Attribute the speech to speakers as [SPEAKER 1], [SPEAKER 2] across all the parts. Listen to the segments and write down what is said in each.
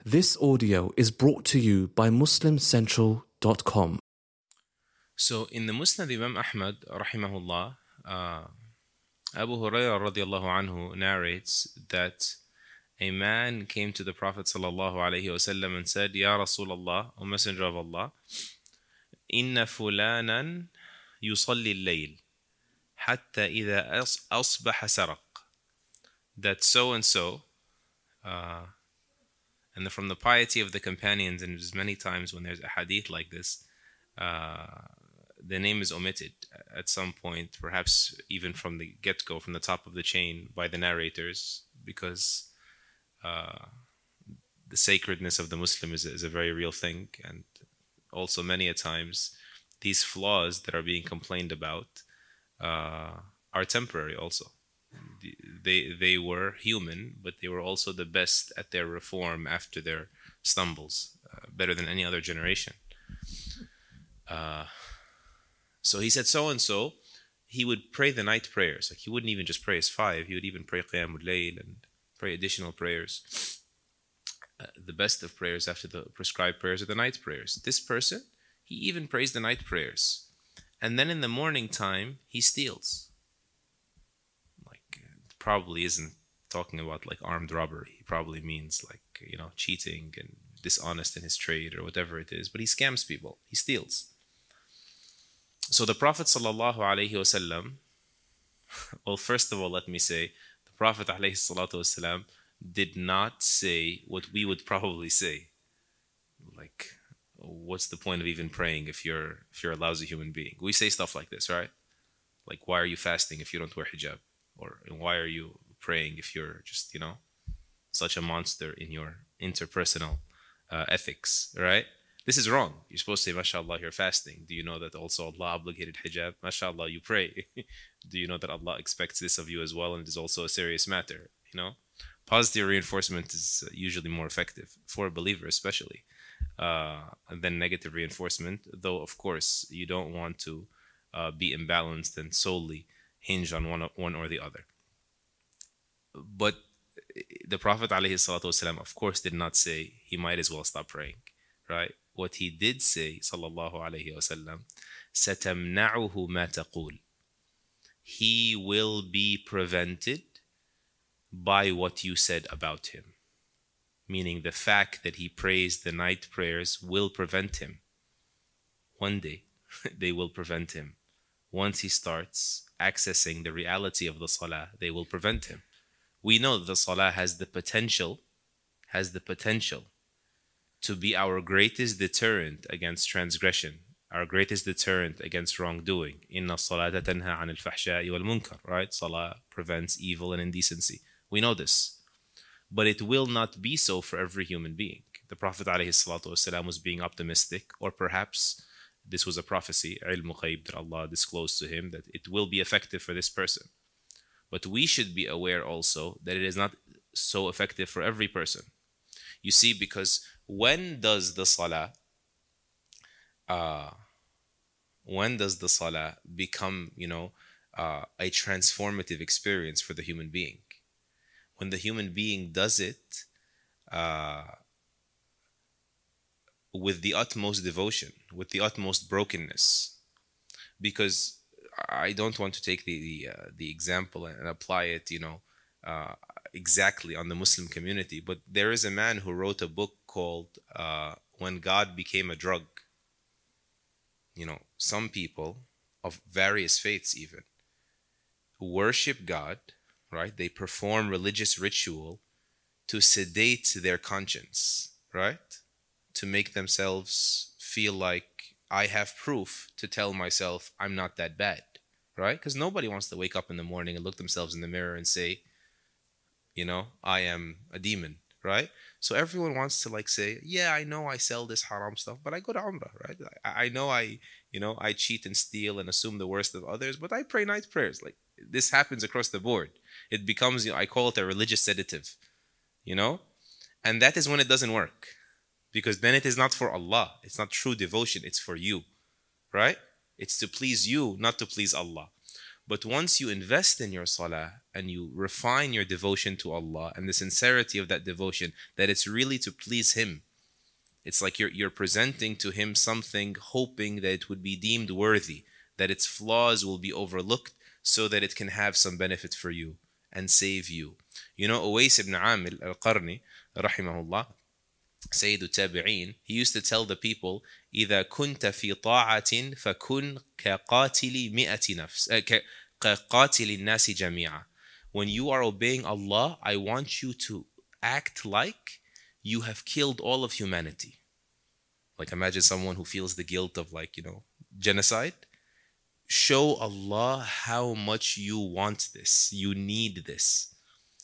[SPEAKER 1] This audio is brought to you by MuslimCentral.com.
[SPEAKER 2] So in the Musnad Imam Ahmad, rahimahullah, Abu Hurairah radiallahu anhu narrates that a man came to the Prophet sallallahu alaihi wasallam and said, Ya Rasulullah, O Messenger of Allah, Inna fulanan yusalli al-layl, hatta idha asbaha saraq. That so and so, and from the piety of the companions, and there's many times when there's a hadith like this, the name is omitted at some point, perhaps even from the get-go, from the top of the chain by the narrators, because the sacredness of the Muslim is a very real thing. And also many a times, these flaws that are being complained about are temporary also. They were human, but they were also the best at their reform after their stumbles, better than any other generation. So he said so and so, he would pray the night prayers. Like, he wouldn't even just pray his 5, he would even pray Qiyamul Layl and pray additional prayers. The best of prayers after the prescribed prayers are the night prayers. This person, he even prays the night prayers. And then in the morning time, he steals. Probably isn't talking about like armed robbery. He probably means like, cheating and dishonest in his trade or whatever it is. But he scams people. He steals. So the Prophet sallallahu alaihi wasallam, well, first of all, let me say, the Prophet alaihi salatu wasallam did not say what we would probably say. Like, what's the point of even praying if you're a lousy human being? We say stuff like this, right? Like, why are you fasting if you don't wear hijab? Or why are you praying if you're just, such a monster in your interpersonal ethics, right? This is wrong. You're supposed to say, MashaAllah, you're fasting. Do you know that also Allah obligated hijab? MashaAllah, you pray. Do you know that Allah expects this of you as well? And it is also a serious matter, Positive reinforcement is usually more effective for a believer, especially, than negative reinforcement. Though, of course, you don't want to be imbalanced and solely hinged on one or the other. But the Prophet ﷺ, of course, did not say he might as well stop praying, right? What he did say, sallallahu alaihi wasallam, سَتَمْنَعُهُ مَا تَقُولُ. He will be prevented by what you said about him. Meaning the fact that he prays the night prayers will prevent him. One day, they will prevent him. Once he starts accessing the reality of the salah, they will prevent him. We know that the salah has the potential to be our greatest deterrent against transgression, our greatest deterrent against wrongdoing. Inna salata tanha anil fahsha'i wal munkar, right? Salah prevents evil and indecency. We know this. But it will not be so for every human being. The Prophet ﷺ was being optimistic, or perhaps this was a prophecy, ilm ghaib, that Allah disclosed to him that it will be effective for this person. But we should be aware also that it is not so effective for every person. You see, because when does the salah become, a transformative experience for the human being? When the human being does it with the utmost devotion, with the utmost brokenness. Because I don't want to take the example and apply it, exactly on the Muslim community, but there is a man who wrote a book called When God Became a Drug. Some people of various faiths even worship God, right? They perform religious ritual to sedate their conscience, right? To make themselves feel like I have proof to tell myself I'm not that bad, right? Because nobody wants to wake up in the morning and look themselves in the mirror and say, I am a demon, right? So everyone wants to say, yeah, I know I sell this haram stuff, but I go to Umrah, right? I know I cheat and steal and assume the worst of others, but I pray night prayers. Like, this happens across the board. It becomes, I call it a religious sedative, And that is when it doesn't work. Because then it is not for Allah. It's not true devotion. It's for you, right? It's to please you, not to please Allah. But once you invest in your salah and you refine your devotion to Allah and the sincerity of that devotion, that it's really to please Him. It's like you're presenting to Him something, hoping that it would be deemed worthy, that its flaws will be overlooked so that it can have some benefit for you and save you. You know, Uwais ibn Amir al-Qarni, rahimahullah, Sayyid al-Tabi'een, he used to tell the people, إِذَا كُنْتَ فِي طَاعَةٍ فَكُنْ كَقَاتِلِ مِئَةِ نَفْسٍ كَقَاتِلِ النَّاسِ جَمِيعًا. When you are obeying Allah, I want you to act like you have killed all of humanity. Like imagine someone who feels the guilt of genocide. Show Allah how much you want this. You need this.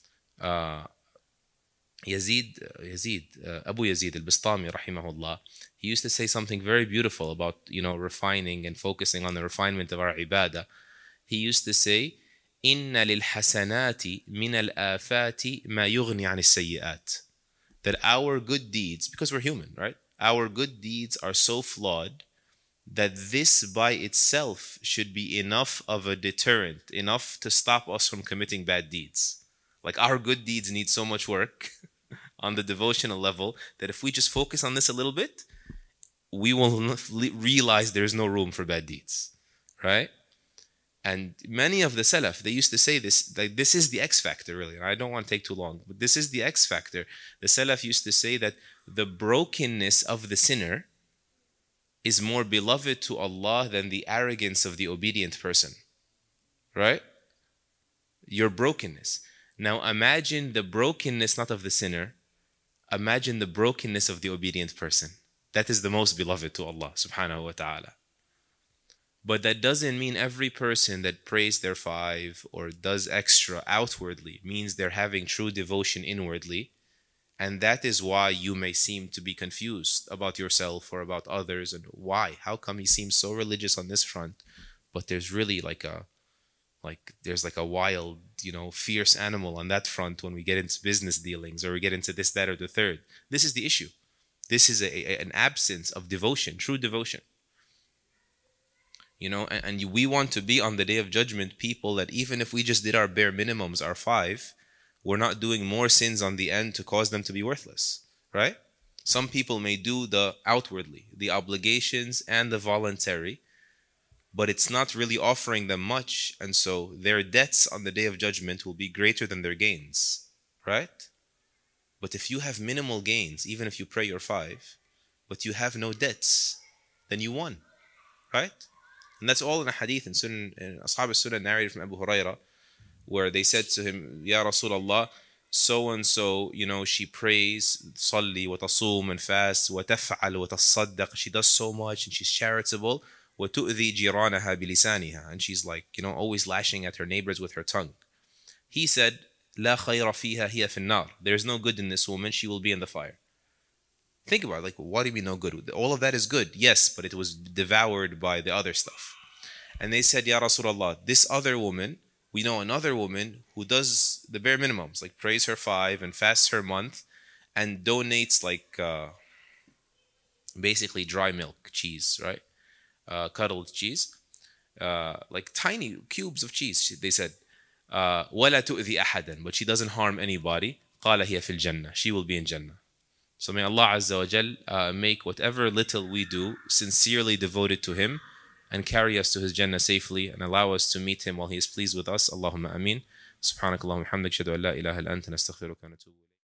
[SPEAKER 2] Abu Yazid al-Bistami rahimahullah, he used to say something very beautiful about refining and focusing on the refinement of our ibadah. He used to say, إِنَّ لِلْحَسَنَاتِ مِنَ الْآفَاتِ مَا يُغْنِي عَنِ السَّيِّئَاتِ. That our good deeds, because we're human, right? Our good deeds are so flawed that this by itself should be enough of a deterrent, enough to stop us from committing bad deeds. Like our good deeds need so much work on the devotional level that if we just focus on this a little bit, we will realize there's no room for bad deeds, right? And many of the Salaf, they used to say this, like this is the X factor really. I don't want to take too long, but this is the X factor. The Salaf used to say that the brokenness of the sinner is more beloved to Allah than the arrogance of the obedient person, right? Your brokenness. Now imagine the brokenness not of the sinner, imagine the brokenness of the obedient person. That is the most beloved to Allah subhanahu wa ta'ala. But that doesn't mean every person that prays their five or does extra outwardly means they're having true devotion inwardly. And that is why you may seem to be confused about yourself or about others. And why? How come he seems so religious on this front, but there's really there's a wild, fierce animal on that front when we get into business dealings or we get into this, that, or the third. This is the issue. This is an absence of devotion, true devotion. And we want to be on the Day of Judgment people that even if we just did our bare minimums, our five, we're not doing more sins on the end to cause them to be worthless, right? Some people may do the outwardly, the obligations and the voluntary, but it's not really offering them much, and so their debts on the Day of Judgment will be greater than their gains, right? But if you have minimal gains, even if you pray your five, but you have no debts, then you won, right? And that's all in a hadith in Ashab al-Sunnah narrated from Abu Hurairah, where they said to him, Ya Rasulullah, so-and-so, she prays, تصلي وتصوم and fasts, وتفعل وتصدق, she does so much and she's charitable, وتؤذي جيرانها بلسانها, and she's always lashing at her neighbors with her tongue. He said, لا خير فيها هي في النار. There's no good in this woman, she will be in the fire. Think about it, what do you mean no good? All of that is good, yes, but it was devoured by the other stuff. And they said, Ya Rasulullah, this other woman, we know another woman who does the bare minimums, like prays her five and fasts her month and donates basically dry milk, cheese, right? Cuddled cheese, like tiny cubes of cheese, they said. وَلَا تُؤْذِي أَحَدًا, but she doesn't harm anybody. قَالَ هِيَ فِي الْجَنَّةِ, she will be in Jannah. So may Allah Azza wa Jal make whatever little we do sincerely devoted to Him and carry us to His Jannah safely and allow us to meet Him while He is pleased with us. Allahumma ameen. Subhanakallahumma hamdik, shadu an la ilaha illa anta, nastaghfiruka wa natubu.